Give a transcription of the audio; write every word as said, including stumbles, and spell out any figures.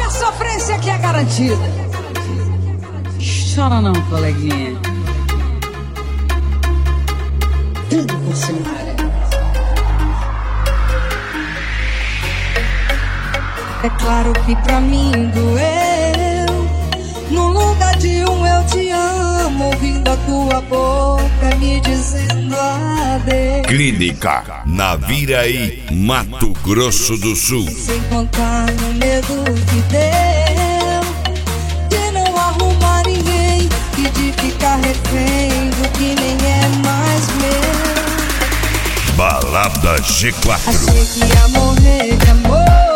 A sofrência aqui é garantida. Chora não, coleguinha. Tudo por cima. É claro que pra mim doeu. No lugar de um eu te amo, ouvindo a tua boca me dizendo adeus. Clínica Naviraí, Mato Grosso do Sul. Sem contar no medo que deu de não arrumar ninguém e de ficar refém do que nem é mais meu. Balada G quatro. Achei que ia morrer de amor.